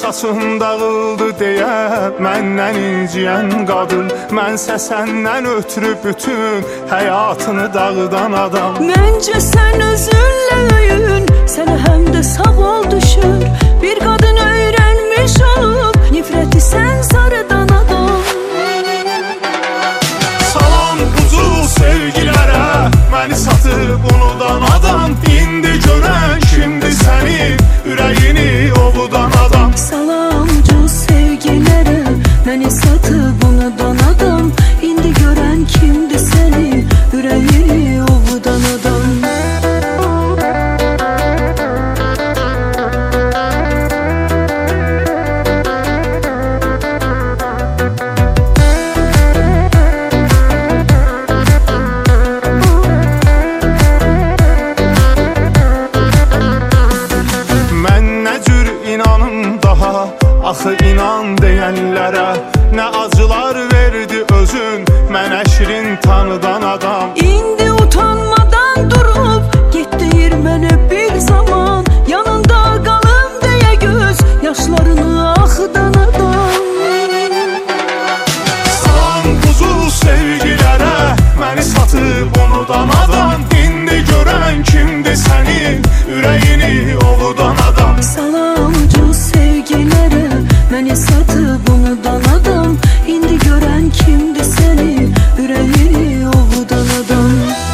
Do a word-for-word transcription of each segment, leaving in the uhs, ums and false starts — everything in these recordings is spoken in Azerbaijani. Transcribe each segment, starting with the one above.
saçım dağıldı deyə məndən inciyən qadın, mənsə səndən ötürü bütün həyatını dağıdan adam. Məncə sən özünlə öyün, sənə həm də sağal düşür. Bir qadın öyrənmiş olub nifrəti sən sarıdan adam. Salam buzul sevgilərə, məni satıb unudan adam. İndi görən şimdi səni, ürəyini ovudan adam. Salam ucuz sevgilərə, məni satıb unudan adam. İndi görən kimdir səni, ürəyini ovudan adam. Axı inan deyənlərə, nə acılar verdi özün mənə şirin tanıdan adam. İndi utanmadan durub get deyir mənə bir zaman, yanında qalım deyə göz yaşlarını axıdan adam. Salam buzul sevgilərə, məni satıb unudan adam. İndi görən kimdir səni, ürəyini ovudan adam. Salam ucuz sevgilərə, məni satıb unudan adam. İndi görən kimdir səni, ürəyini ovudan adam.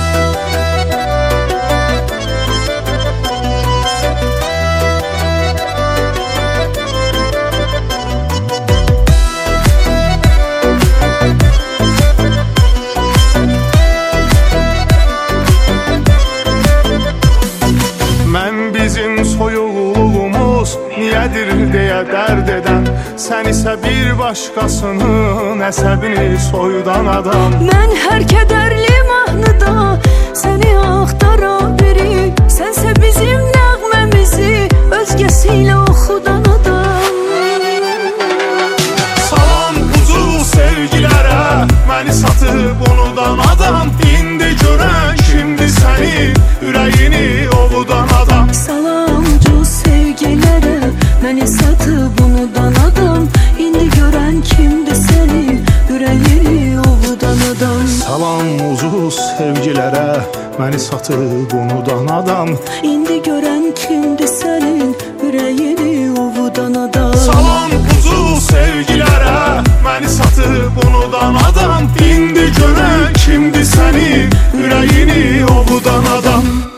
Mən bizim soyuğluğumuz niyədir deyə dərd edən, sən isə bir başqasının əsəbini soyudan adam. Mən hər kədərli mahnıda səni axtara biri, sənsə bizim nəğməmizi özgəsi ilə oxudan adam. Salam buzul sevgilərə, məni satıb unudan adam. İndi görən şimdi səni, ürəyini ovudan adam. Salam ucuz sevgilərə, məni satıb unudan adam. İndi görən kimdir səni, ürəyini ovudan adam. Salam ucuz sevgilərə, məni satıb unudan adam. İndi görən kimdir sənin, ürəyini ovudan adam. Salam buzul sevgilərə, məni satıb unudan adam. İndi görən kimdir səni, ürəyini ovudan adam.